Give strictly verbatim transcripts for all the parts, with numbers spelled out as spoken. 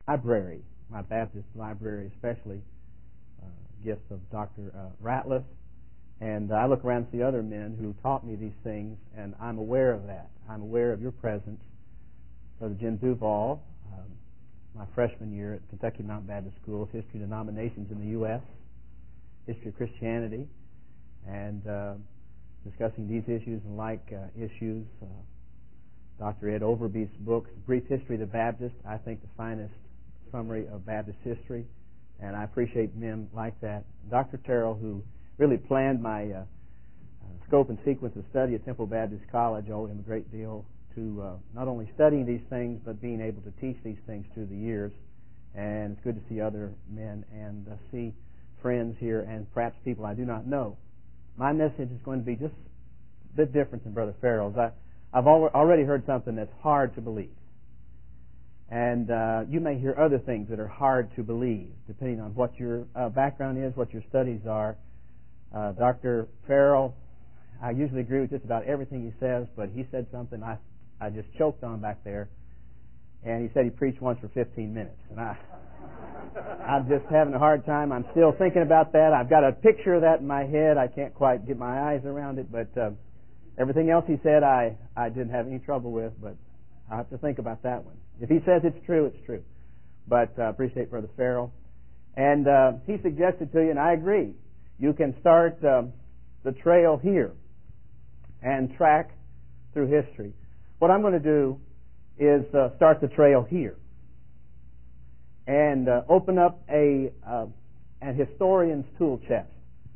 library, my Baptist library especially, uh, gifts of Doctor Uh, Ratliff. And I look around and see other men who taught me these things, and I'm aware of that. I'm aware of your presence. Brother Jim Duval, um, my freshman year at Kentucky Mountain Baptist School, History of Denominations in the U S, History of Christianity, and uh, discussing these issues and like uh, issues. Uh, Doctor Ed Overby's books, Brief History of the Baptist, I think the finest summary of Baptist history, and I appreciate men like that. Doctor Terrell, who really planned my uh, uh, scope and sequence of study at Temple Baptist College, I owe him a great deal to uh, not only studying these things, but being able to teach these things through the years. And it's good to see other men and uh, see friends here and perhaps people I do not know. My message is going to be just a bit different than Brother Farrell's. I, I've al- already heard something that's hard to believe. And uh, you may hear other things that are hard to believe, depending on what your uh, background is, what your studies are. Uh, Doctor Farrell, I usually agree with just about everything he says, but he said something I, I just choked on back there. And he said he preached once for fifteen minutes. And I, I'm just having a hard time. I'm still thinking about that. I've got a picture of that in my head. I can't quite get my eyes around it, but uh, everything else he said I, I didn't have any trouble with, but I'll have to think about that one. If he says it's true, it's true. But I uh, appreciate Brother Farrell. And uh, he suggested to you, and I agree, you can start um, the trail here and track through history. What I'm going to do is uh, start the trail here and uh, open up a uh, an historian's tool chest.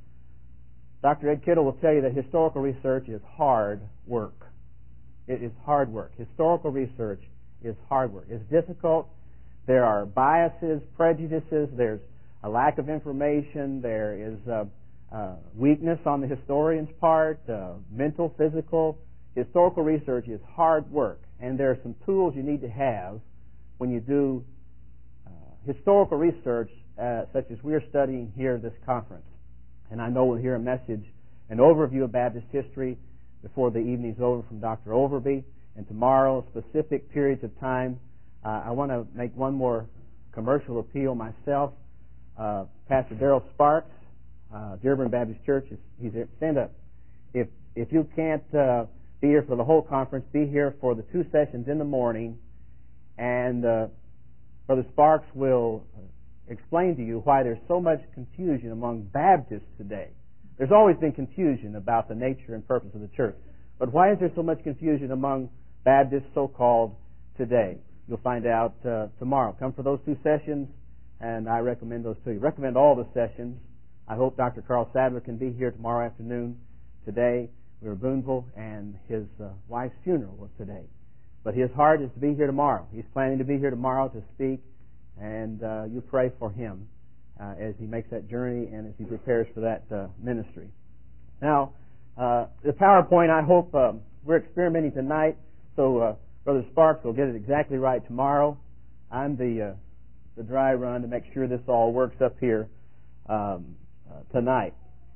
Doctor Ed Kittle will tell you that historical research is hard work. It is hard work. Historical research is hard work. It's difficult. There are biases, prejudices. There's a lack of information. There is uh, uh, weakness on the historian's part, uh, mental, physical. Historical research is hard work, and there are some tools you need to have when you do uh, historical research, uh, such as we're studying here at this conference. And I know we'll hear a message, an overview of Baptist history before the evening's over from Doctor Overby, and tomorrow, specific periods of time. Uh, I want to make one more commercial appeal myself. Uh, Pastor Darrell Sparks, uh, Dearborn Baptist Church, is, he's here. Stand up. If if you can't uh, be here for the whole conference, be here for the two sessions in the morning, and uh, Brother Sparks will explain to you why there's so much confusion among Baptists today. There's always been confusion about the nature and purpose of the church. But why is there so much confusion among Baptists, so-called, today? You'll find out uh, tomorrow. Come for those two sessions, and I recommend those to you. Recommend all the sessions. I hope Doctor Carl Sadler can be here tomorrow afternoon. Today, we were Boonville, and his uh, wife's funeral was today. But his heart is to be here tomorrow. He's planning to be here tomorrow to speak, and uh, you pray for him uh, as he makes that journey and as he prepares for that uh, ministry. Now, uh, the PowerPoint, I hope uh, we're experimenting tonight, so uh, Brother Sparks will get it exactly right tomorrow. I'm the uh, the dry run to make sure this all works up here um, uh, tonight.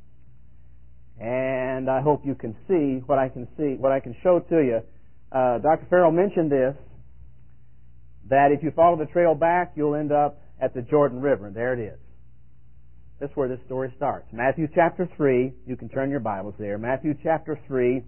And I hope you can see what I can see, what I can show to you. Uh, Doctor Farrell mentioned this, that if you follow the trail back, you'll end up at the Jordan River. And there it is. That's where this story starts. Matthew chapter three. You can turn your Bibles there. Matthew chapter three.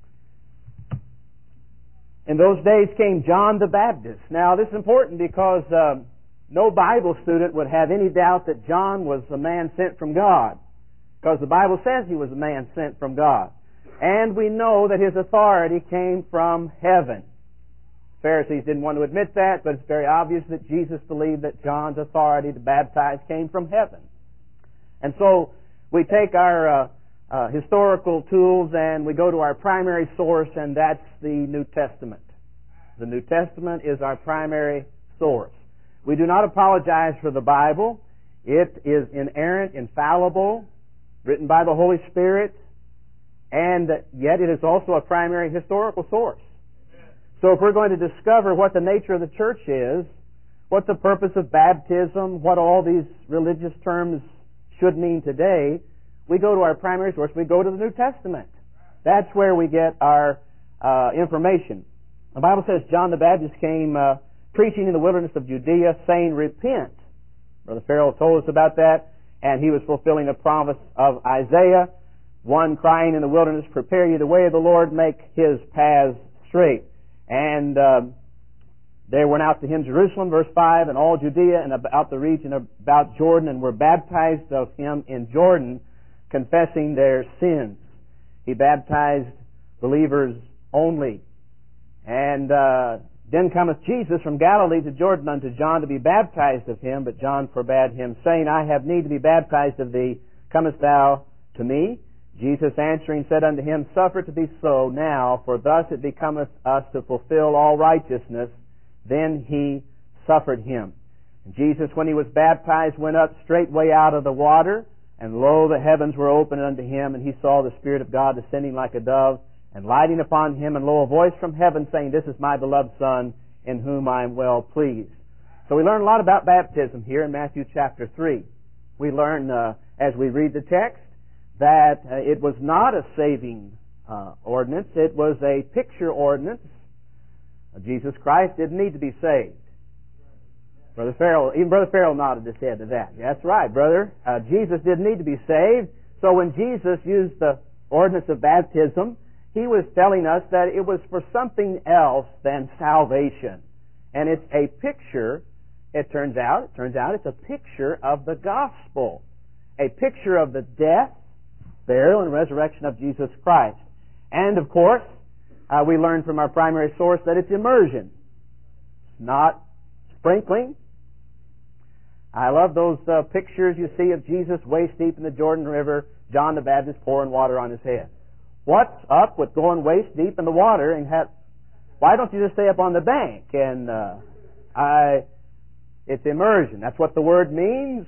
In those days came John the Baptist. Now, this is important because um, no Bible student would have any doubt that John was a man sent from God, because the Bible says he was a man sent from God. And we know that his authority came from heaven. Pharisees didn't want to admit that, but it's very obvious that Jesus believed that John's authority to baptize came from heaven. And so we take our uh, uh, historical tools and we go to our primary source, and that's the New Testament. The New Testament is our primary source. We do not apologize for the Bible. It is inerrant, infallible, written by the Holy Spirit, and yet it is also a primary historical source. So if we're going to discover what the nature of the church is, what the purpose of baptism, what all these religious terms should mean today, we go to our primary source. We go to the New Testament. That's where we get our uh, information. The Bible says John the Baptist came uh, preaching in the wilderness of Judea, saying, Repent. Brother Farrell told us about that, and he was fulfilling a promise of Isaiah, one crying in the wilderness, Prepare ye the way of the Lord, make his paths straight. And uh, they went out to him, Jerusalem, verse five, and all Judea and about the region about Jordan, and were baptized of him in Jordan, confessing their sins. He baptized believers only. And uh, then cometh Jesus from Galilee to Jordan unto John to be baptized of him, but John forbade him, saying, I have need to be baptized of thee. Comest thou to me? Jesus answering said unto him, Suffer it to be so now, for thus it becometh us to fulfill all righteousness. Then he suffered him. And Jesus, when he was baptized, went up straightway out of the water, and lo, the heavens were opened unto him, and he saw the Spirit of God descending like a dove, and lighting upon him, and lo, a voice from heaven saying, This is my beloved Son, in whom I am well pleased. So we learn a lot about baptism here in Matthew chapter three. We learn, uh, as we read the text, that uh, it was not a saving uh, ordinance. It was a picture ordinance. Uh, Jesus Christ didn't need to be saved. Brother Farrell, even Brother Farrell nodded his head to that. That's right, brother. Uh, Jesus didn't need to be saved. So when Jesus used the ordinance of baptism, he was telling us that it was for something else than salvation. And it's a picture, it turns out, it turns out it's a picture of the gospel. A picture of the death, burial, and resurrection of Jesus Christ. And of course, uh, we learn from our primary source that it's immersion. It's not sprinkling. I love those uh, pictures you see of Jesus waist deep in the Jordan River, John the Baptist pouring water on his head. What's up with going waist deep in the water and have, why don't you just stay up on the bank? And uh, I, it's immersion. That's what the word means.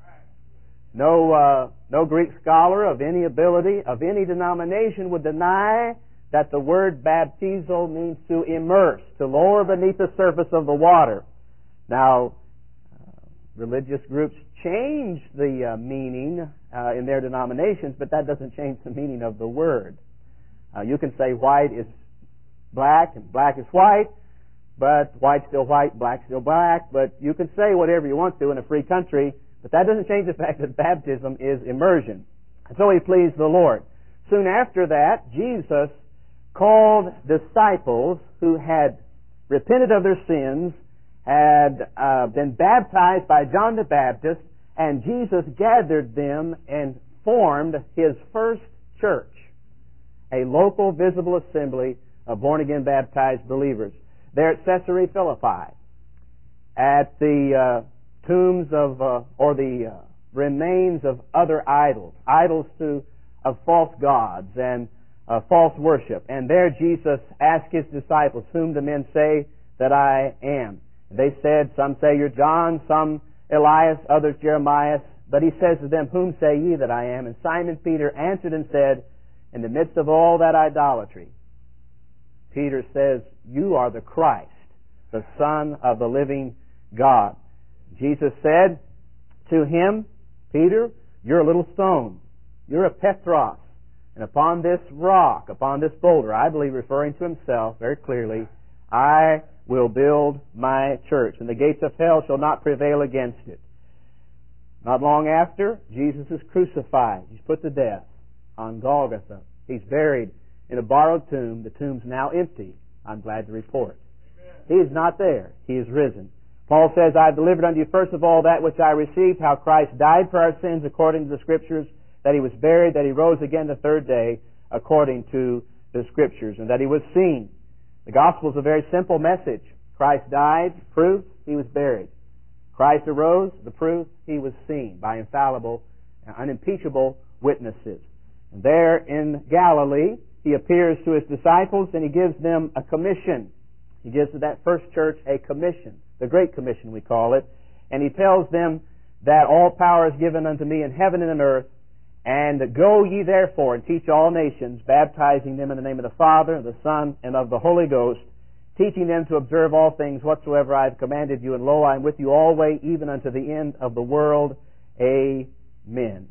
No, uh, no Greek scholar of any ability, of any denomination would deny that the word baptizo means to immerse, to lower beneath the surface of the water. Now, uh, religious groups change the uh, meaning uh, in their denominations, but that doesn't change the meaning of the word. Uh, you can say white is black and black is white, but white's still white, black's still black, but you can say whatever you want to in a free country, but that doesn't change the fact that baptism is immersion. And so he pleased the Lord. Soon after that, Jesus called disciples who had repented of their sins, had uh, been baptized by John the Baptist, and Jesus gathered them and formed his first church, a local visible assembly of born-again baptized believers. There at Caesarea Philippi, at the uh, tombs of, uh, or the uh, remains of other idols, idols to of false gods and uh, false worship. And there Jesus asked his disciples, Whom do men say that I am? And they said, Some say you're John, some Elias, others Jeremiah. But he says to them, Whom say ye that I am? And Simon Peter answered and said, In the midst of all that idolatry, Peter says, You are the Christ, the Son of the living God. Jesus said to him, Peter, you're a little stone. You're a Petros. And upon this rock, upon this boulder, I believe referring to himself very clearly, I will build my church, and the gates of hell shall not prevail against it. Not long after, Jesus is crucified. He's put to death on Golgotha. He's buried in a borrowed tomb. The tomb's now empty, I'm glad to report. He is not there. He is risen. Paul says, I have delivered unto you first of all that which I received, how Christ died for our sins according to the Scriptures, that he was buried, that he rose again the third day according to the Scriptures, and that he was seen. The gospel is a very simple message. Christ died, proof, he was buried. Christ arose, the proof, he was seen by infallible, unimpeachable witnesses. And there in Galilee, he appears to his disciples and he gives them a commission. He gives to that first church a commission, the Great Commission we call it, and he tells them that all power is given unto me in heaven and in earth, and go ye therefore and teach all nations, baptizing them in the name of the Father, and the Son, and of the Holy Ghost, teaching them to observe all things whatsoever I have commanded you, and lo, I am with you always, even unto the end of the world. Amen.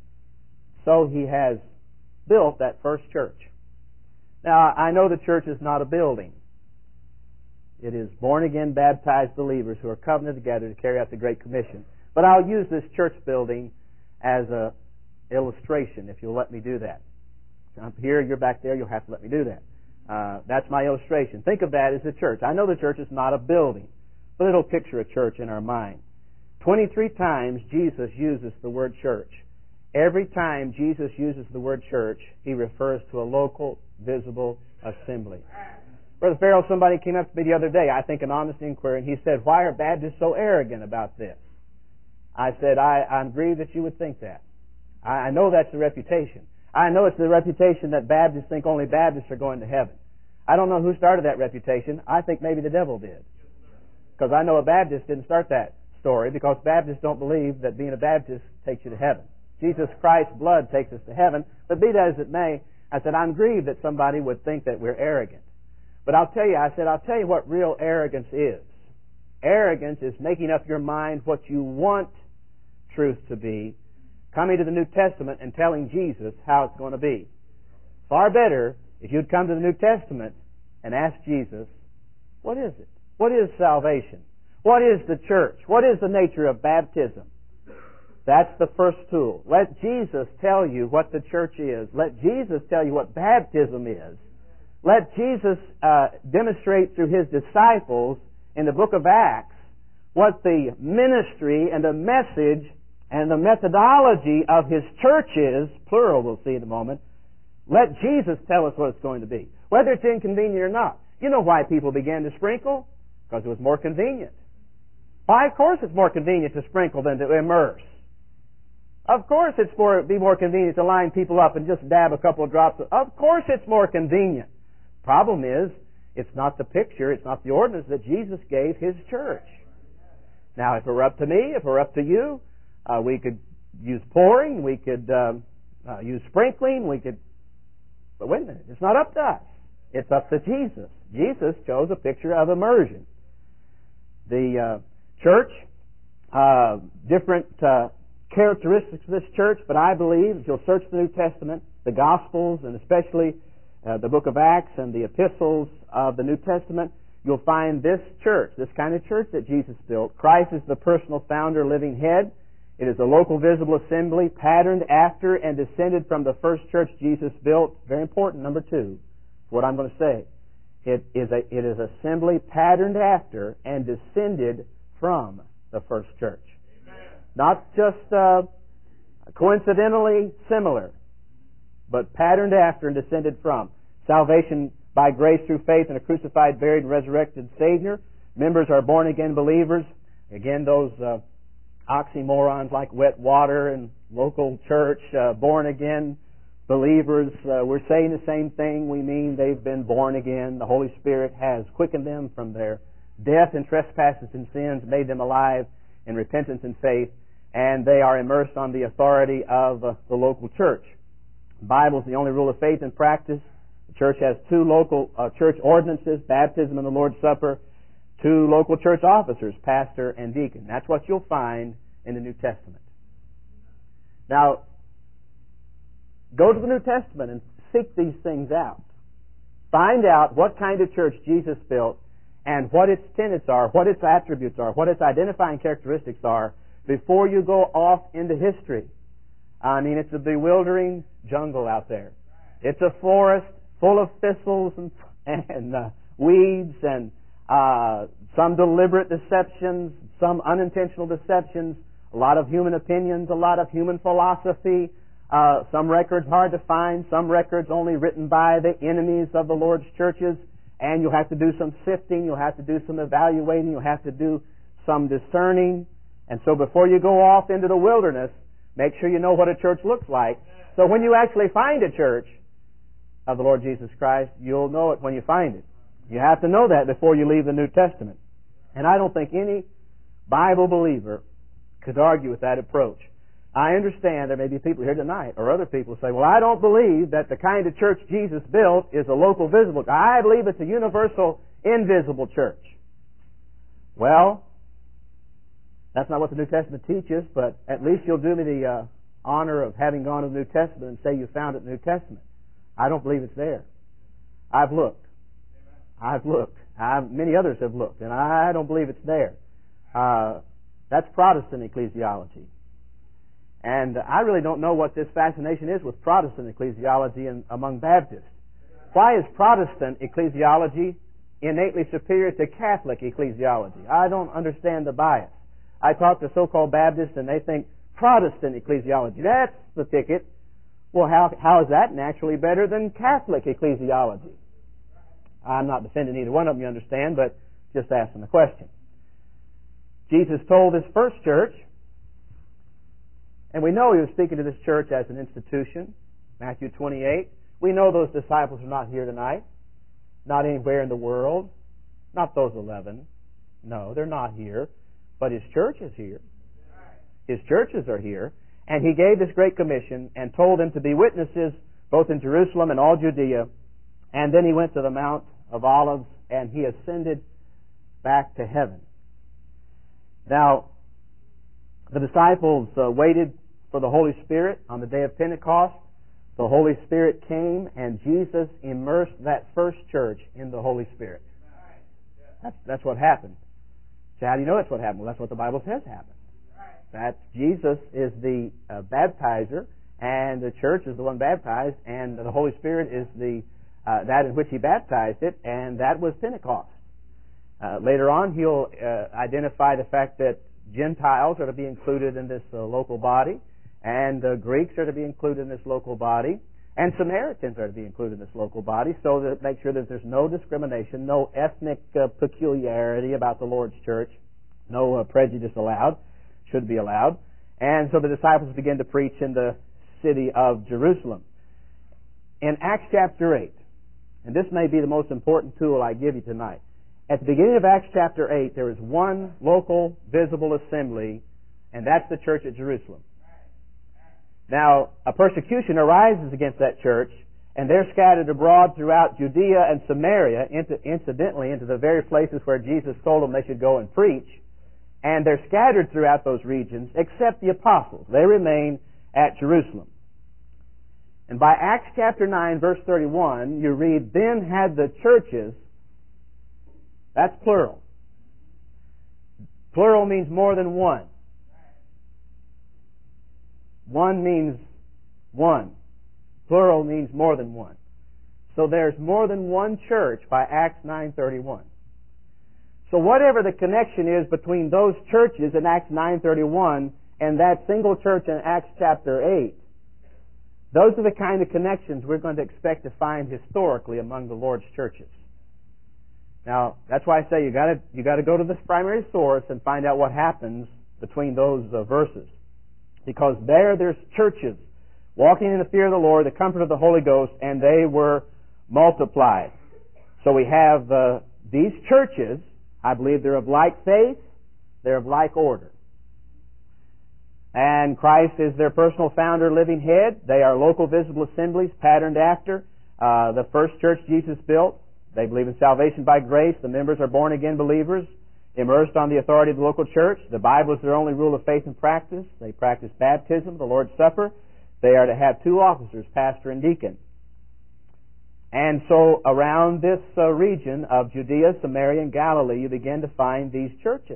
So he has built that first church. Now, I know the church is not a building. It is born-again, baptized believers who are covenanted together to carry out the Great Commission. But I'll use this church building as an illustration, if you'll let me do that. I'm here, you're back there, you'll have to let me do that. Uh, that's my illustration. Think of that as a church. I know the church is not a building, but it'll picture a church in our mind. twenty-three times Jesus uses the word church. Every time Jesus uses the word church, he refers to a local, visible assembly. Brother Farrell, somebody came up to me the other day, I think an honest inquiry, and he said, why are Baptists so arrogant about this? I said, I, I'm grieved that you would think that. I, I know that's the reputation. I know it's the reputation that Baptists think only Baptists are going to heaven. I don't know who started that reputation. I think maybe the devil did. Because I know a Baptist didn't start that story, because Baptists don't believe that being a Baptist takes you to heaven. Jesus Christ's blood takes us to heaven. But be that as it may, I said, I'm grieved that somebody would think that we're arrogant. But I'll tell you, I said, I'll tell you what real arrogance is. Arrogance is making up your mind what you want truth to be, coming to the New Testament and telling Jesus how it's going to be. Far better if you'd come to the New Testament and ask Jesus, what is it? What is salvation? What is the church? What is the nature of baptism? That's the first tool. Let Jesus tell you what the church is. Let Jesus tell you what baptism is. Let Jesus uh, demonstrate through His disciples in the book of Acts what the ministry and the message and the methodology of His church is, plural we'll see in a moment. Let Jesus tell us what it's going to be, whether it's inconvenient or not. You know why people began to sprinkle? Because it was more convenient. Why, of course it's more convenient to sprinkle than to immerse. Of course it's more, be more convenient to line people up and just dab a couple of drops. Of, of course it's more convenient. Problem is, it's not the picture, it's not the ordinance that Jesus gave His church. Now, if it were up to me, if it were up to you, uh, we could use pouring, we could um, uh, use sprinkling, we could... But wait a minute, it's not up to us. It's up to Jesus. Jesus chose a picture of immersion. The uh, church, uh, different uh, characteristics of this church, but I believe, if you'll search the New Testament, the Gospels, and especially uh, the book of Acts and the epistles of the New Testament, you'll find this church, this kind of church that Jesus built. Christ is the personal founder, living head. It is a local visible assembly patterned after and descended from the first church Jesus built. Very important, number two, what I'm going to say. It is a it is assembly patterned after and descended from the first church. Amen. Not just uh, coincidentally similar, but patterned after and descended from. Salvation by grace through faith in a crucified, buried, and resurrected Savior. Members are born-again believers. Again, those uh, oxymorons like wet water and local church, uh, born-again believers, uh, we're saying the same thing. We mean they've been born again. The Holy Spirit has quickened them from their death and trespasses and sins, made them alive in repentance and faith, and they are immersed on the authority of uh, the local church. The Bible is the only rule of faith and practice. The church has two local uh, church ordinances, baptism and the Lord's Supper, two local church officers, pastor and deacon. That's what you'll find in the New Testament. Now, go to the New Testament and seek these things out. Find out what kind of church Jesus built and what its tenets are, what its attributes are, what its identifying characteristics are before you go off into history. I mean, it's a bewildering jungle out there. It's a forest full of thistles and, and uh, weeds and uh, some deliberate deceptions, some unintentional deceptions, a lot of human opinions, a lot of human philosophy. Uh, some records hard to find, some records only written by the enemies of the Lord's churches, and you'll have to do some sifting, you'll have to do some evaluating, you'll have to do some discerning. And so before you go off into the wilderness, make sure you know what a church looks like. So when you actually find a church of the Lord Jesus Christ, you'll know it when you find it. You have to know that before you leave the New Testament. And I don't think any Bible believer could argue with that approach. I understand there may be people here tonight or other people say, well, I don't believe that the kind of church Jesus built is a local visible. I believe it's a universal invisible church. Well, that's not what the New Testament teaches, but at least you'll do me the uh, honor of having gone to the New Testament and say you found it in the New Testament. I don't believe it's there. I've looked. I've looked. I've, many others have looked, and I don't believe it's there. Uh, that's Protestant ecclesiology. And I really don't know what this fascination is with Protestant ecclesiology in, among Baptists. Why is Protestant ecclesiology innately superior to Catholic ecclesiology? I don't understand the bias. I talk to so-called Baptists and they think Protestant ecclesiology, that's the ticket. Well, how, how is that naturally better than Catholic ecclesiology? I'm not defending either one of them, you understand, but just asking the question. Jesus told his first church, and we know he was speaking to this church as an institution, Matthew twenty-eight. We know those disciples are not here tonight, not anywhere in the world, not those eleven. No, they're not here, but his church is here. His churches are here, and he gave this great commission and told them to be witnesses both in Jerusalem and all Judea, and then he went to the Mount of Olives and he ascended back to heaven. Now, the disciples uh, waited for the Holy Spirit on the day of Pentecost. The Holy Spirit came and Jesus immersed that first church in the Holy Spirit. That's, that's what happened. So how do you know that's what happened? Well, that's what the Bible says happened. That Jesus is the uh, baptizer and the church is the one baptized and the Holy Spirit is the uh, that in which he baptized it, and that was Pentecost. Uh, later on, he'll uh, identify the fact that Gentiles are to be included in this uh, local body, and uh, Greeks are to be included in this local body, and Samaritans are to be included in this local body, so that make sure that there's no discrimination, no ethnic uh, peculiarity about the Lord's church, no uh, prejudice allowed, should be allowed. And so the disciples begin to preach in the city of Jerusalem. In Acts chapter eight, and this may be the most important tool I give you tonight, at the beginning of Acts chapter eight, there is one local visible assembly, and that's the church at Jerusalem. Now, a persecution arises against that church, and they're scattered abroad throughout Judea and Samaria, incidentally into the very places where Jesus told them they should go and preach, and they're scattered throughout those regions, except the apostles. They remain at Jerusalem. And by Acts chapter nine, verse thirty-one, you read, "Then had the churches," that's plural. Plural means more than one. One means one. Plural means more than one. So there's more than one church by Acts nine thirty-one. So whatever the connection is between those churches in Acts nine thirty-one and that single church in Acts chapter eight, those are the kind of connections we're going to expect to find historically among the Lord's churches. Now, that's why I say you got to you got to go to this primary source and find out what happens between those uh, verses, because there there's churches walking in the fear of the Lord, the comfort of the Holy Ghost, and they were multiplied. So we have uh, these churches. I believe they're of like faith, they're of like order. And Christ is their personal founder, living head. They are local visible assemblies patterned after uh, the first church Jesus built. They believe in salvation by grace. The members are born again believers, immersed on the authority of the local church. The Bible is their only rule of faith and practice. They practice baptism, the Lord's Supper. They are to have two officers, pastor and deacon. And so around this uh, region of Judea, Samaria, and Galilee, you begin to find these churches.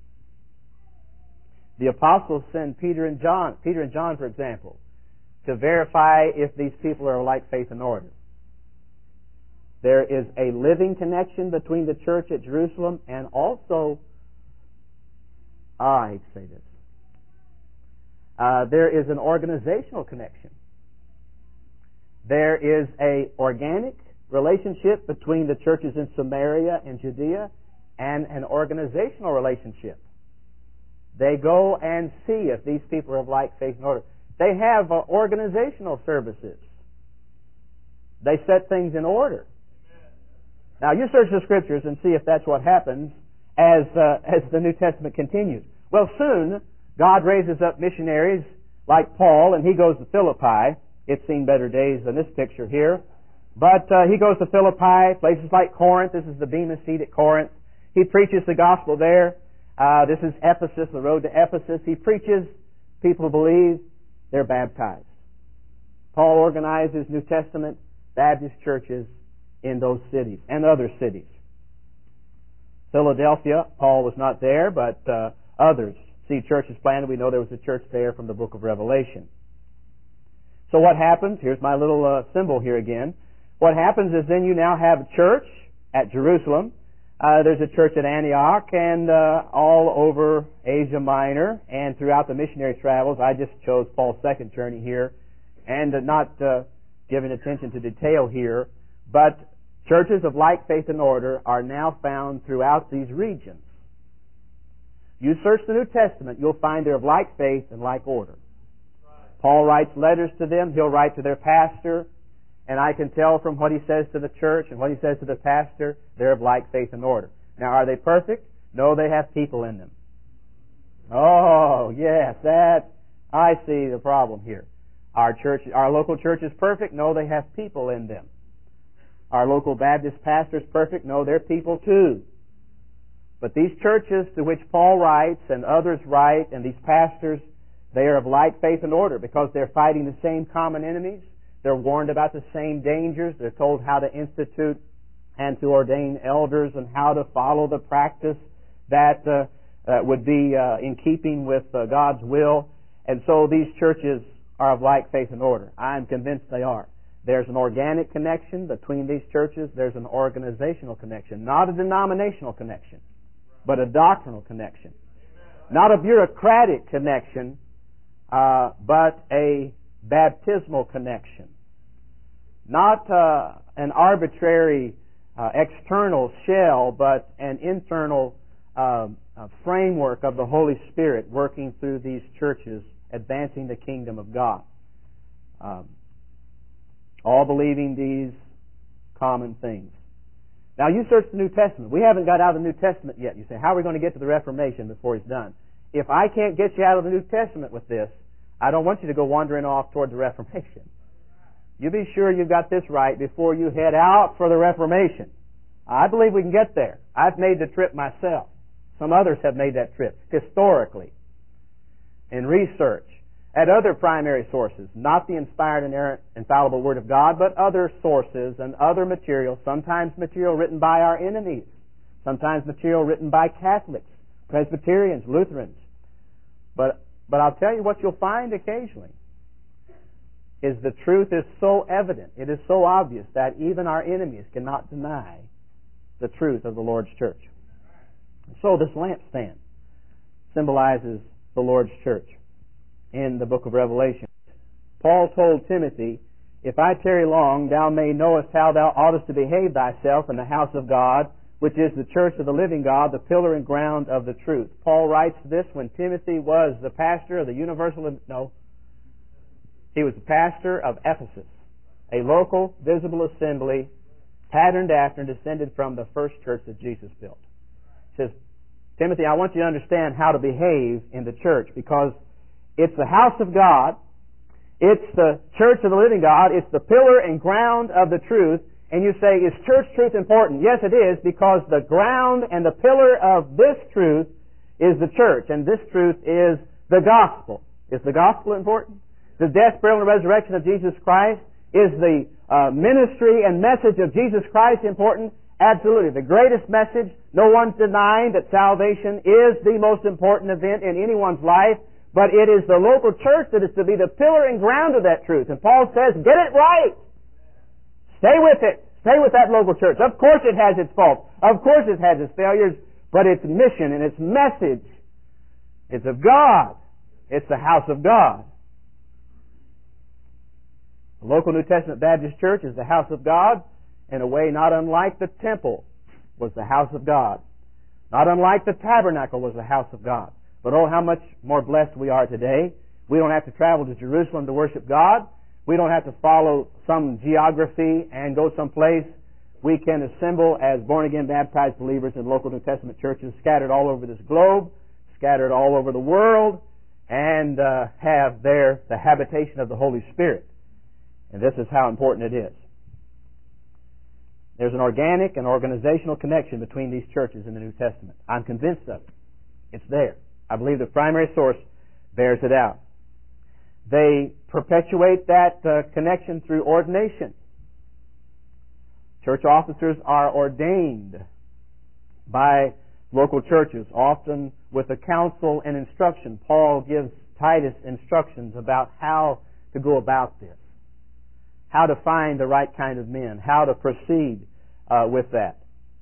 The apostles send Peter and John, Peter and John, for example, to verify if these people are like faith and order. There is a living connection between the church at Jerusalem and also, oh, I hate to say this, uh, there is an organizational connection. There is a organic relationship between the churches in Samaria and Judea and an organizational relationship. They go and see if these people are of like faith and order. They have uh, organizational services. They set things in order. Now, you search the Scriptures and see if that's what happens as uh, as the New Testament continues. Well, soon, God raises up missionaries like Paul, and he goes to Philippi. It's seen better days than this picture here. But uh, he goes to Philippi, places like Corinth. This is the Bema seat at Corinth. He preaches the gospel there. Uh, this is Ephesus, the road to Ephesus. He preaches. People believe. They're baptized. Paul organizes New Testament Baptist churches in those cities and other cities. Philadelphia, Paul was not there, but uh, others see churches planted. We know there was a church there from the book of Revelation. So what happens? Here's my little uh, symbol here again. What happens is then you now have a church at Jerusalem. Uh, there's a church at Antioch and uh, all over Asia Minor and throughout the missionary travels. I just chose Paul's second journey here and uh, not uh, giving attention to detail here, but churches of like faith and order are now found throughout these regions. You search the New Testament, you'll find they're of like faith and like order. Paul writes letters to them. He'll write to their pastor. And I can tell from what he says to the church and what he says to the pastor, they're of like faith and order. Now, are they perfect? No, they have people in them. Oh, yes, that, I see the problem here. Our church, our local church is perfect? No, they have people in them. Our local Baptist pastor is perfect? No, they're people too. But these churches to which Paul writes and others write and these pastors, they are of like faith and order because they're fighting the same common enemies. They're warned about the same dangers. They're told how to institute and to ordain elders and how to follow the practice that uh, uh, would be uh, in keeping with uh, God's will. And so these churches are of like faith and order. I'm convinced they are. There's an organic connection between these churches. There's an organizational connection. Not a denominational connection, but a doctrinal connection. Not a bureaucratic connection, uh, but a baptismal connection. Not uh, an arbitrary uh, external shell, but an internal uh, uh, framework of the Holy Spirit working through these churches, advancing the kingdom of God. Um, all believing these common things. Now, you search the New Testament. We haven't got out of the New Testament yet. You say, how are we going to get to the Reformation before he's done? If I can't get you out of the New Testament with this, I don't want you to go wandering off toward the Reformation. You be sure you've got this right before you head out for the Reformation. I believe we can get there. I've made the trip myself. Some others have made that trip historically, in research, at other primary sources, not the inspired, inerrant, infallible Word of God, but other sources and other material, sometimes material written by our enemies, sometimes material written by Catholics, Presbyterians, Lutherans. But, but I'll tell you what you'll find occasionally is the truth is so evident, it is so obvious that even our enemies cannot deny the truth of the Lord's church. So this lampstand symbolizes the Lord's church in the book of Revelation. Paul told Timothy, if I tarry long, thou may knowest how thou oughtest to behave thyself in the house of God, which is the church of the living God, the pillar and ground of the truth. Paul writes this when Timothy was the pastor of the universal, no, he was the pastor of Ephesus, a local, visible assembly patterned after and descended from the first church that Jesus built. He says, Timothy, I want you to understand how to behave in the church because it's the house of God, it's the church of the living God, it's the pillar and ground of the truth. And you say, is church truth important? Yes, it is, because the ground and the pillar of this truth is the church, and this truth is the gospel. Is the gospel important? The death, burial, and resurrection of Jesus Christ? Is the uh, ministry and message of Jesus Christ important? Absolutely. The greatest message, no one's denying that salvation is the most important event in anyone's life, but it is the local church that is to be the pillar and ground of that truth. And Paul says, get it right. Stay with it. Stay with that local church. Of course it has its faults. Of course it has its failures, but its mission and its message is of God. It's the house of God. The local New Testament Baptist church is the house of God in a way not unlike the temple was the house of God. Not unlike the tabernacle was the house of God. But oh, how much more blessed we are today. We don't have to travel to Jerusalem to worship God. We don't have to follow some geography and go someplace. We can assemble as born-again baptized believers in local New Testament churches scattered all over this globe, scattered all over the world, and uh, have there the habitation of the Holy Spirit. And this is how important it is. There's an organic and organizational connection between these churches in the New Testament. I'm convinced of it. It's there. I believe the primary source bears it out. They perpetuate that uh, connection through ordination. Church officers are ordained by local churches, often with a counsel and instruction. Paul gives Titus instructions about how to go about this, how to find the right kind of men, how to proceed uh, with that.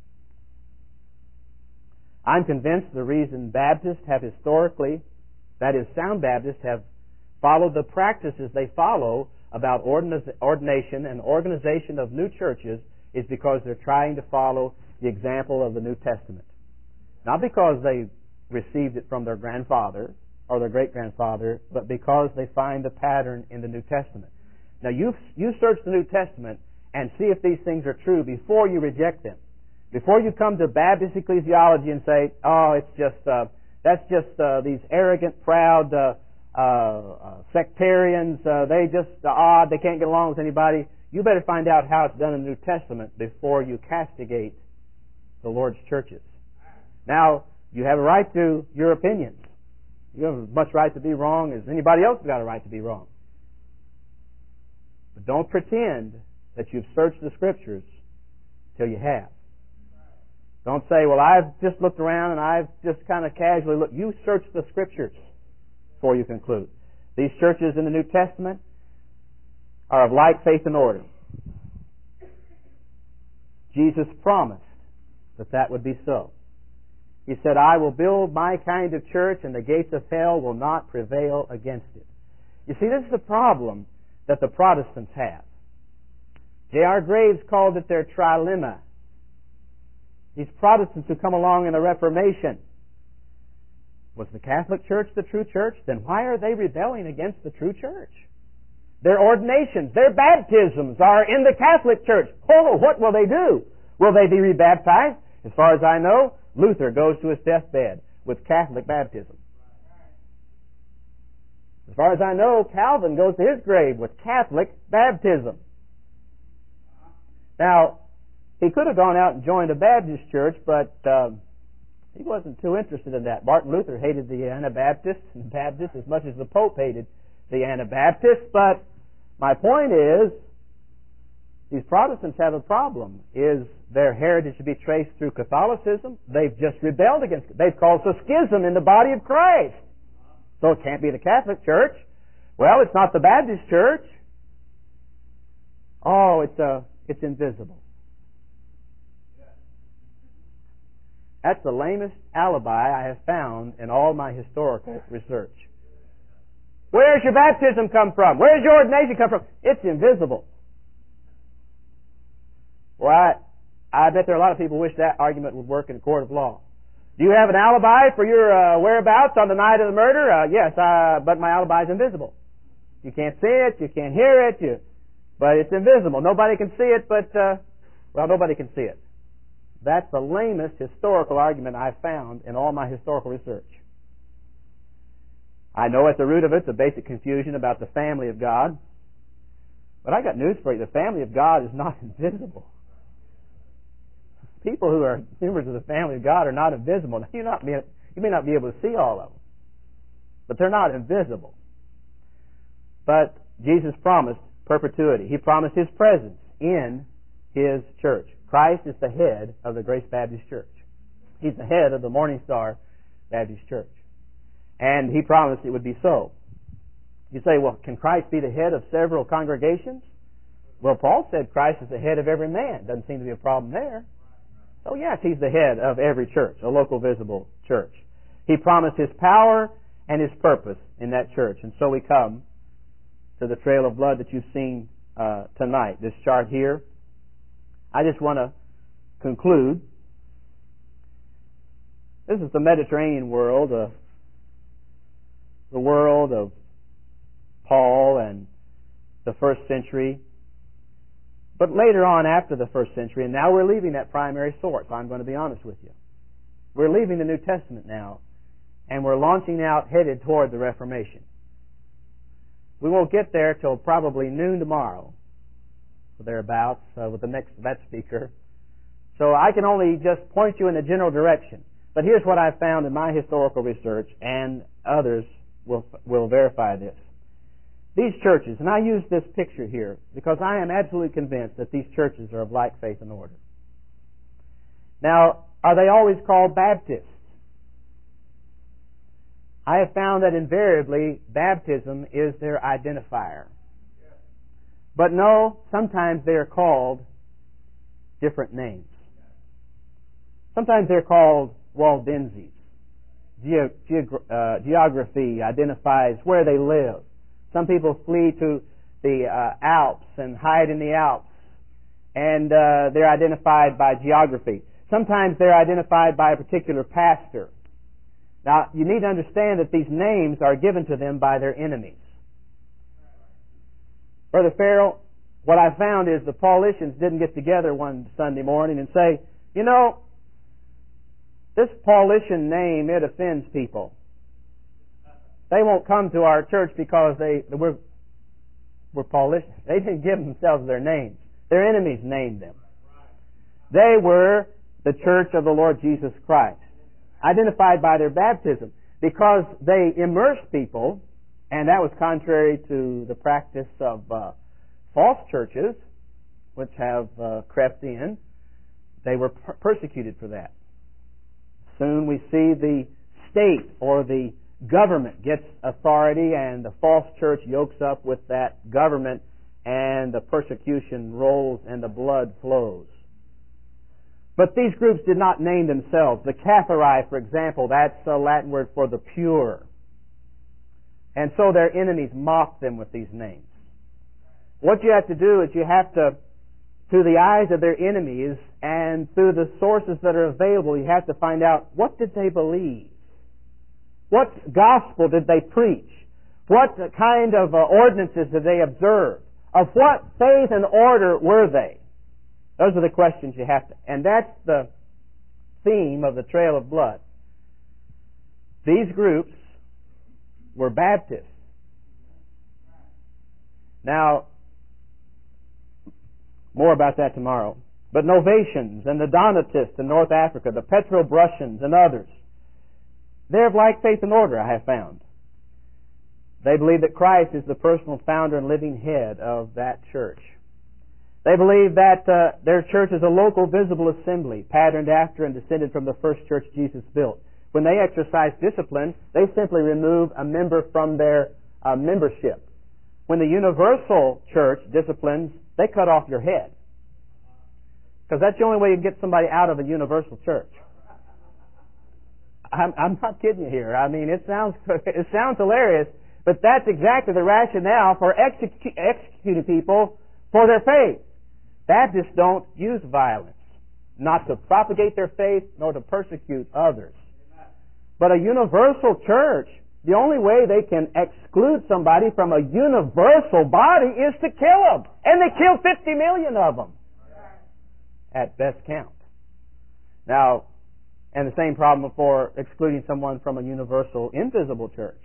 I'm convinced the reason Baptists have historically, that is, sound Baptists have followed the practices they follow about ordination and organization of new churches is because they're trying to follow the example of the New Testament. Not because they received it from their grandfather or their great-grandfather, but because they find the pattern in the New Testament. Now, you you search the New Testament and see if these things are true before you reject them. Before you come to Baptist ecclesiology and say, oh, it's just, uh, that's just uh, these arrogant, proud uh, uh, uh, sectarians, uh, they just are odd, they can't get along with anybody. You better find out how it's done in the New Testament before you castigate the Lord's churches. Now, you have a right to your opinions. You have as much right to be wrong as anybody else has got a right to be wrong. But don't pretend that you've searched the Scriptures till you have. Don't say, well, I've just looked around and I've just kind of casually looked. You search the Scriptures before you conclude. These churches in the New Testament are of like faith and order. Jesus promised that that would be so. He said, I will build my kind of church and the gates of hell will not prevail against it. You see, this is the problem that the Protestants have. J R Graves called it their trilemma. These Protestants who come along in the Reformation. Was the Catholic Church the true church? Then why are they rebelling against the true church? Their ordinations, their baptisms are in the Catholic Church. Oh, what will they do? Will they be rebaptized? As far as I know, Luther goes to his deathbed with Catholic baptism. As far as I know, Calvin goes to his grave with Catholic baptism. Now, he could have gone out and joined a Baptist church, but uh, he wasn't too interested in that. Martin Luther hated the Anabaptists and the Baptists as much as the Pope hated the Anabaptists. But my point is, these Protestants have a problem. Is their heritage to be traced through Catholicism? They've just rebelled against it. They've caused a schism in the body of Christ. So it can't be the Catholic Church. Well, it's not the Baptist Church. Oh, it's uh, it's invisible. That's the lamest alibi I have found in all my historical research. Where's your baptism come from? Where's your ordination come from? It's invisible. Well, I, I bet there are a lot of people who wish that argument would work in a court of law. Do you have an alibi for your uh, whereabouts on the night of the murder? Uh, yes, uh, but my alibi is invisible. You can't see it, you can't hear it, you, but it's invisible. Nobody can see it, but, uh, well, nobody can see it. That's the lamest historical argument I've found in all my historical research. I know at the root of it, it's a basic confusion about the family of God. But I got news for you. The family of God is not invisible. People who are members of the family of God are not invisible. Now, you're not, you may not be able to see all of them, but they're not invisible. But Jesus promised perpetuity. He promised His presence in His church. Christ is the head of the Grace Baptist Church. He's the head of the Morning Star Baptist Church. And He promised it would be so. You say, well, can Christ be the head of several congregations? Well, Paul said Christ is the head of every man. Doesn't seem to be a problem there. So yes, He's the head of every church, a local visible church. He promised His power and His purpose in that church. And so we come to the trail of blood that you've seen uh, tonight, this chart here. I just want to conclude. This is the Mediterranean world, uh, the world of Paul and the first century. But later on, after the first century, and now we're leaving that primary source, I'm going to be honest with you. We're leaving the New Testament now, and we're launching out headed toward the Reformation. We won't get there till probably noon tomorrow, or thereabouts, uh, with the next that speaker. So I can only just point you in a general direction. But here's what I've found in my historical research, and others will will verify this. these churches, and I use this picture here because I am absolutely convinced that these churches are of like faith and order. Now, are they always called Baptists? I have found that invariably baptism is their identifier. But no, sometimes they are called different names. Sometimes they're called Waldenses. Ge- geog- uh, geography identifies where they live. Some people flee to the uh, Alps and hide in the Alps, and uh, they're identified by geography. Sometimes they're identified by a particular pastor. Now, you need to understand that these names are given to them by their enemies. Brother Farrell, what I found is the Paulicians didn't get together one Sunday morning and say, you know, this Paulician name, it offends people. They won't come to our church because they we're, we're Paulicians. They didn't give themselves their names. Their enemies named them. They were the church of the Lord Jesus Christ, identified by their baptism, because they immersed people, and that was contrary to the practice of uh, false churches, which have uh, crept in. They were per- persecuted for that. Soon we see the state or the government gets authority, and the false church yokes up with that government, and the persecution rolls and the blood flows. But these groups did not name themselves. The Cathari, for example, that's a Latin word for the pure. And so their enemies mocked them with these names. What you have to do is you have to, through the eyes of their enemies and through the sources that are available, you have to find out, what did they believe? What gospel did they preach? What kind of uh, ordinances did they observe? Of what faith and order were they? Those are the questions you have to, and that's the theme of the Trail of Blood. These groups were Baptists. Now, more about that tomorrow. But Novatians and the Donatists in North Africa, the Petrobrusians and others, they're of like faith and order, I have found. They believe that Christ is the personal founder and living head of that church. They believe that uh, their church is a local visible assembly, patterned after and descended from the first church Jesus built. When they exercise discipline, they simply remove a member from their uh, membership. When the universal church disciplines, they cut off your head. Because that's the only way you can get somebody out of a universal church. I'm, I'm not kidding you here. I mean, it sounds it sounds hilarious, but that's exactly the rationale for execu- executing people for their faith. Baptists don't use violence, not to propagate their faith, nor to persecute others. But a universal church, the only way they can exclude somebody from a universal body is to kill them. And they killed fifty million of them, at best count. Now, and the same problem for excluding someone from a universal invisible church.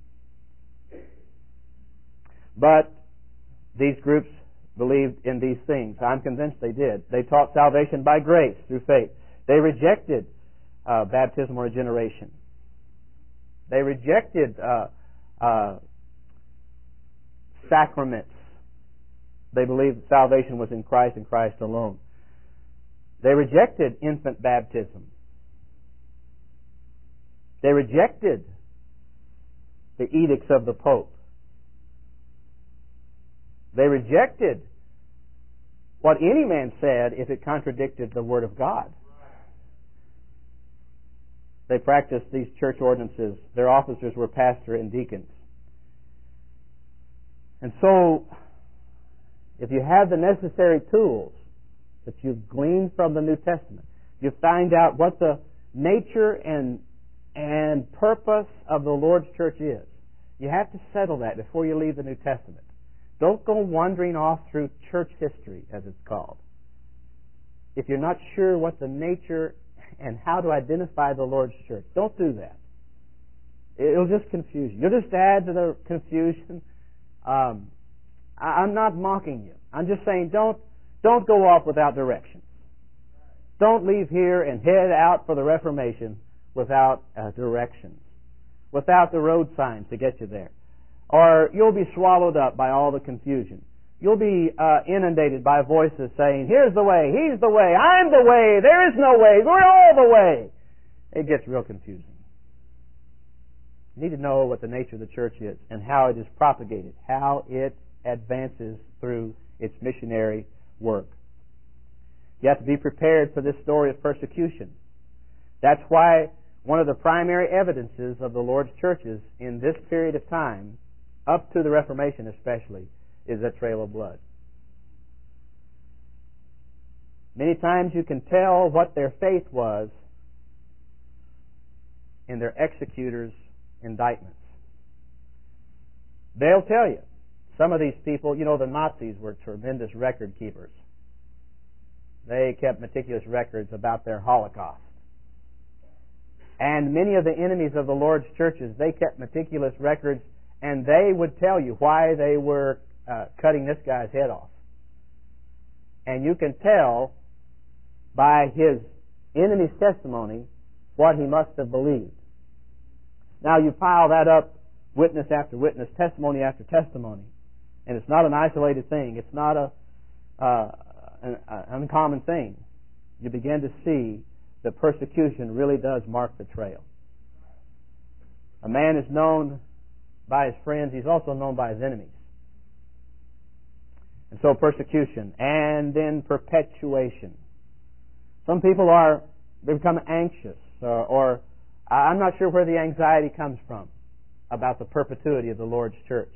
But these groups believed in these things. I'm convinced they did. They taught salvation by grace through faith. They rejected uh, baptismal regeneration. They rejected uh, uh, sacraments. They believed that salvation was in Christ and Christ alone. They rejected infant baptism. They rejected the edicts of the Pope. They rejected what any man said if it contradicted the Word of God. They practiced these church ordinances. Their officers were pastor and deacons. And so, if you have the necessary tools that you've gleaned from the New Testament, you find out what the nature and and purpose of the Lord's church is. You have to settle that before you leave the New Testament. Don't go wandering off through church history, as it's called. If you're not sure what the nature and how to identify the Lord's church, don't do that. It'll just confuse you. You'll just add to the confusion. Um, I, I'm not mocking you. I'm just saying don't don't go off without directions. Don't leave here and head out for the Reformation without uh, directions, without the road signs to get you there. or you'll be swallowed up by all the confusion. You'll be uh, inundated by voices saying, here's the way, he's the way, I'm the way, there is no way, we're all the way. It gets real confusing. You need to know what the nature of the church is and how it is propagated, how it advances through its missionary work. You have to be prepared for this story of persecution. That's why one of the primary evidences of the Lord's churches in this period of time, up to the Reformation especially, is a trail of blood. Many times you can tell what their faith was in their executors' indictments. They'll tell you. Some of these people, you know, the Nazis were tremendous record keepers. They kept meticulous records about their Holocaust. And many of the enemies of the Lord's churches, they kept meticulous records, and they would tell you why they were uh, cutting this guy's head off. And you can tell by his enemy's testimony what he must have believed. Now you pile that up, witness after witness, testimony after testimony, and it's not an isolated thing. It's not a uh, an, an uncommon thing. You begin to see that persecution really does mark the trail. A man is known by his friends. He's also known by his enemies. And so persecution and then perpetuation. Some people are they become anxious or, or I'm not sure where the anxiety comes from about the perpetuity of the Lord's church.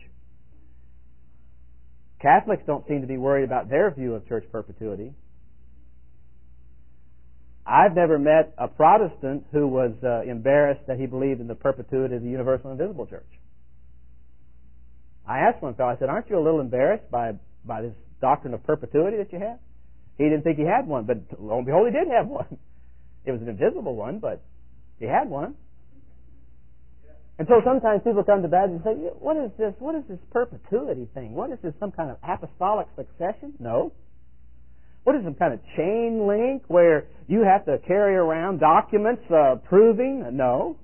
Catholics don't seem to be worried about their view of church perpetuity. I've never met a Protestant who was uh, embarrassed that he believed in the perpetuity of the universal and invisible church. I asked one fellow, I said, aren't you a little embarrassed by, by this doctrine of perpetuity that you have? He didn't think he had one, but lo and behold, he did have one. It was an invisible one, but he had one. And so sometimes people come to Baptists and say, what is this? What is this perpetuity thing? What is this, some kind of apostolic succession? No. What is some kind of chain link where you have to carry around documents uh, proving? No.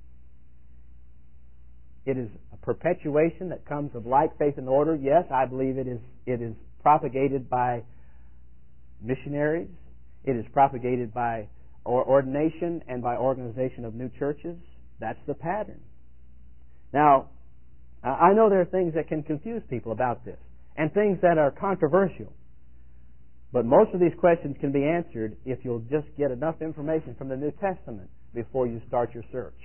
It is a perpetuation that comes of like, faith, and order. Yes, I believe it is, it is propagated by missionaries. It is propagated by ordination and by organization of new churches. That's the pattern. Now, I know there are things that can confuse people about this and things that are controversial. But most of these questions can be answered if you'll just get enough information from the New Testament before you start your search.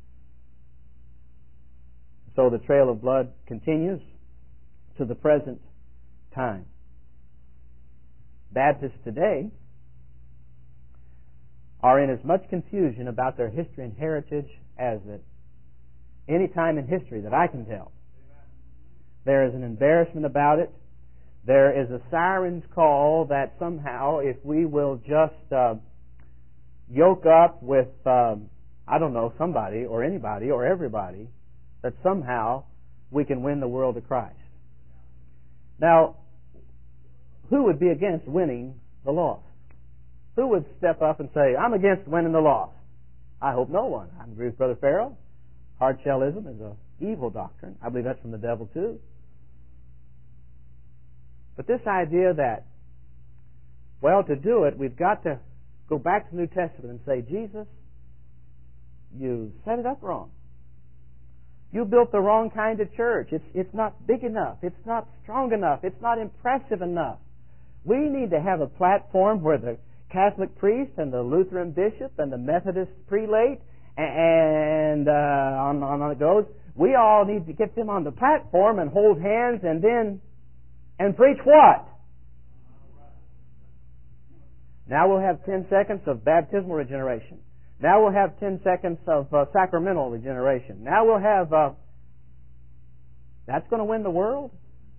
So the trail of blood continues to the present time. Baptists today are in as much confusion about their history and heritage as at any time in history that I can tell. There is an embarrassment about it. There is a siren's call that somehow if we will just uh, yoke up with, um, I don't know, somebody or anybody or everybody, that somehow we can win the world to Christ. Now, who would be against winning the lost? Who would step up and say, I'm against winning the lost? I hope no one. I agree with Brother Farrell. Hardshellism is an evil doctrine. I believe that's from the devil too. But this idea that, well, to do it, we've got to go back to the New Testament and say, Jesus, you set it up wrong. You built the wrong kind of church. It's, it's not big enough. It's not strong enough. It's not impressive enough. We need to have a platform where the Catholic priest and the Lutheran bishop and the Methodist prelate and uh, on, on it goes. We all need to get them on the platform and hold hands and then and preach what? Now we'll have ten seconds of baptismal regeneration. Now we'll have ten seconds of uh, sacramental regeneration. Now we'll have... Uh, that's going to win the world?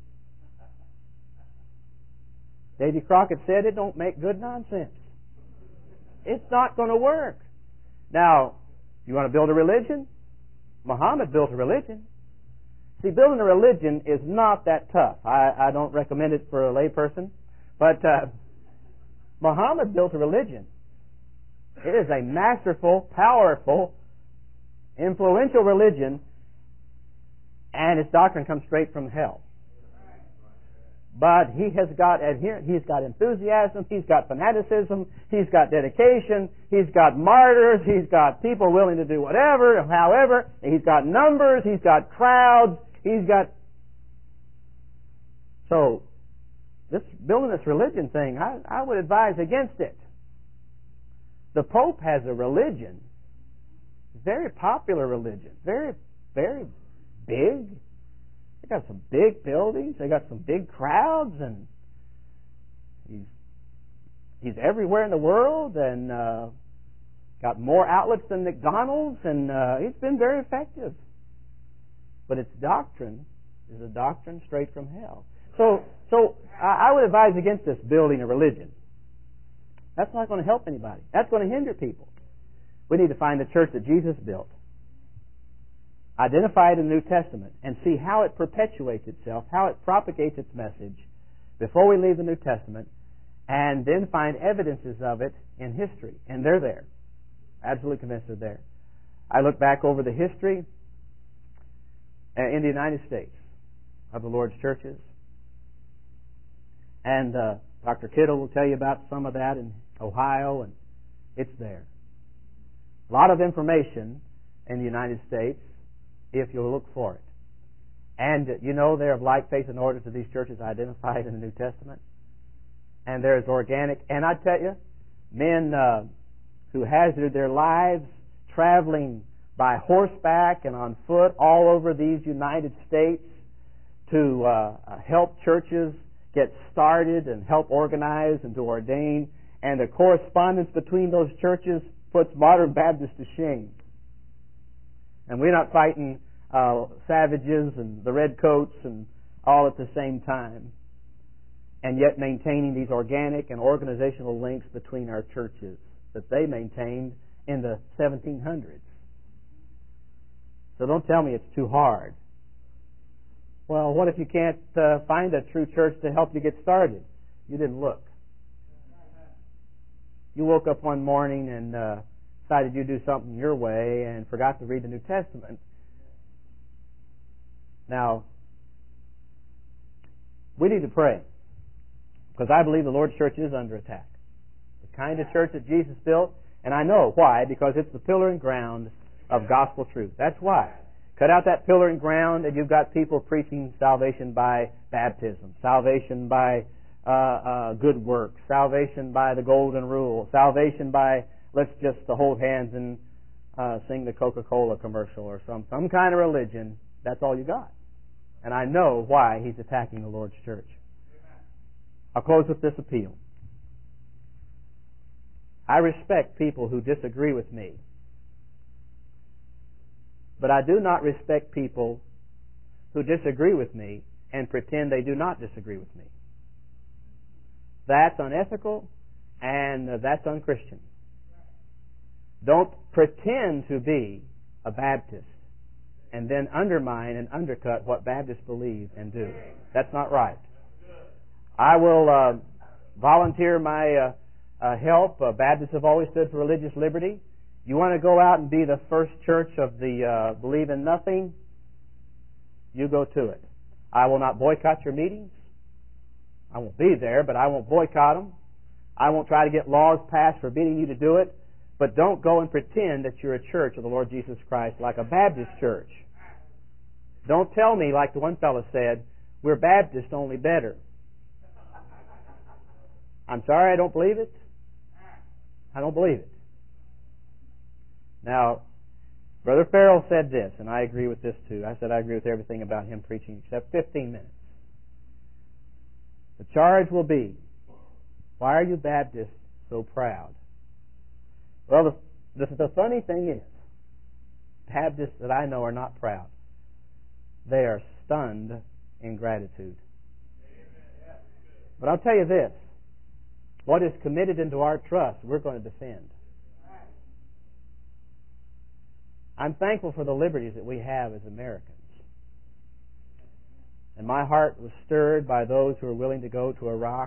Davy Crockett said it don't make good nonsense. It's not going to work. Now, you want to build a religion? Muhammad built a religion. See, building a religion is not that tough. I, I don't recommend it for a layperson. But uh, Muhammad built a religion. It is a masterful, powerful, influential religion. and his doctrine comes straight from hell. But he has got adherence, he's got enthusiasm, he's got fanaticism, he's got dedication, he's got martyrs, he's got people willing to do whatever, however, he's got numbers, he's got crowds, he's got... So, this building this religion thing, I, I would advise against it. The Pope has a religion, very popular religion, very, very big. They got some big buildings. They got some big crowds, and he's he's everywhere in the world, and uh, got more outlets than McDonald's, and uh, he's been very effective. But its doctrine is a doctrine straight from hell. So, so I would advise against this building a religion. That's not going to help anybody. That's going to hinder people. We need to find the church that Jesus built, identify it in the New Testament, and see how it perpetuates itself, how it propagates its message before we leave the New Testament, and then find evidences of it in history. And they're there. Absolutely convinced they're there. I look back over the history in the United States of the Lord's churches, and uh, Doctor Kittle will tell you about some of that in Ohio, and it's there. A lot of information in the United States if you'll look for it. And you know they're of like faith and order to these churches identified in the New Testament. And there's organic, and I tell you, men uh, who hazarded their lives traveling by horseback and on foot all over these United States to uh, help churches get started and help organize and to ordain. And the correspondence between those churches puts modern Baptists to shame. And we're not fighting uh, savages and the redcoats and all at the same time, and yet maintaining these organic and organizational links between our churches that they maintained in the seventeen hundreds. So don't tell me it's too hard. Well, what if you can't uh, find a true church to help you get started? You didn't look. You woke up one morning and uh, decided you'd do something your way and forgot to read the New Testament. Now, we need to pray, because I believe the Lord's church is under attack. The kind of church that Jesus built, and I know why, because it's the pillar and ground of gospel truth. That's why. Cut out that pillar and ground, and you've got people preaching salvation by baptism, salvation by uh, uh, good works, salvation by the golden rule, salvation by let's just hold hands and uh, sing the Coca-Cola commercial or some some kind of religion. That's all you got. And I know why he's attacking the Lord's church. I'll close with this appeal. I respect people who disagree with me, but I do not respect people who disagree with me and pretend they do not disagree with me. That's unethical, and that's unchristian. Don't pretend to be a Baptist and then undermine and undercut what Baptists believe and do. That's not right. I will uh, volunteer my uh, uh, help. Uh, Baptists have always stood for religious liberty. You want to go out and be the first church of the uh, believe in nothing? You go to it. I will not boycott your meetings. I won't be there, but I won't boycott them. I won't try to get laws passed forbidding you to do it. But don't go and pretend that you're a church of the Lord Jesus Christ like a Baptist church. Don't tell me, like the one fellow said, we're Baptist, only better. I'm sorry, I don't believe it. I don't believe it. Now, Brother Farrell said this, and I agree with this too. I said I agree with everything about him preaching except fifteen minutes. The charge will be, why are you Baptists so proud? Well, the, the, the funny thing is, Baptists that I know are not proud. They are stunned in gratitude. But I'll tell you this, what is committed into our trust, we're going to defend. I'm thankful for the liberties that we have as Americans. And my heart was stirred by those who are willing to go to Iraq